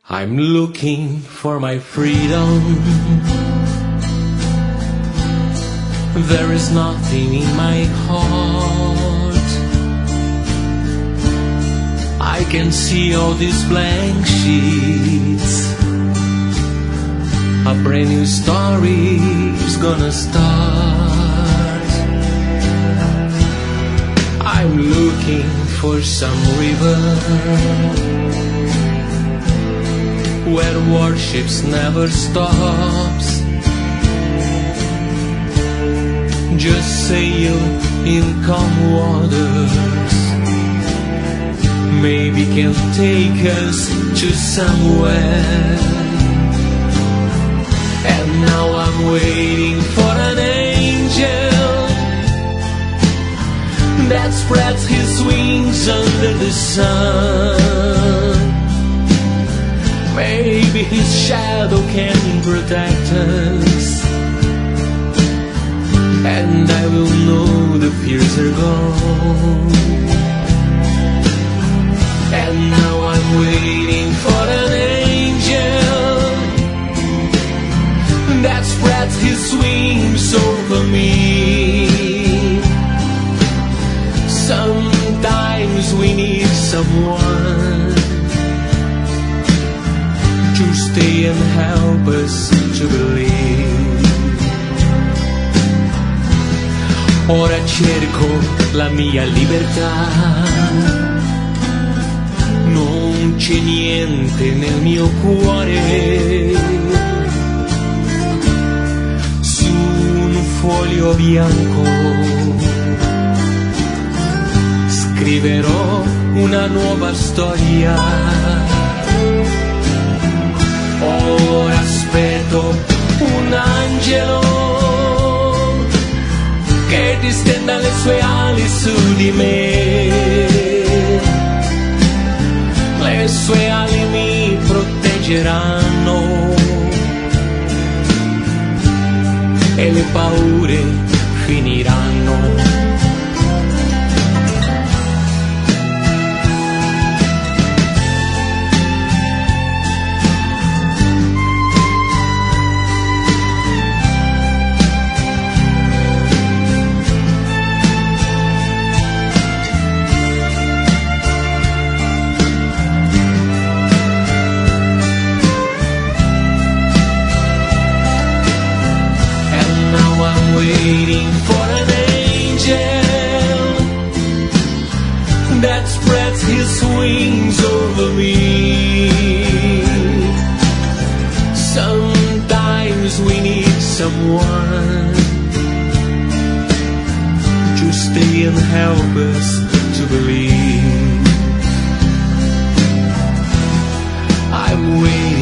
I'm looking for my freedom. There is nothing in my heart. I can see all these blank sheets. A brand new story is gonna start. I'm looking for some river where warships never stops. Just sail in calm waters. Maybe can take us to somewhere. And now I'm waiting for an angel that spreads his wings under the sun. Maybe his shadow can protect us, and I will know the fears are gone. And now I'm waiting for an angel that spreads his wings over me. Sometimes we need someone to stay and help us to believe. Ora cerco la mia libertà. Non c'è niente nel mio cuore. Su un foglio bianco scriverò una nuova storia. Ora aspetto un angelo che distenda le sue ali su di me. Le sue ali mi proteggeranno e le paure finiranno. Waiting for an angel that spreads his wings over me. Sometimes we need someone to stay and help us to believe. I'm waiting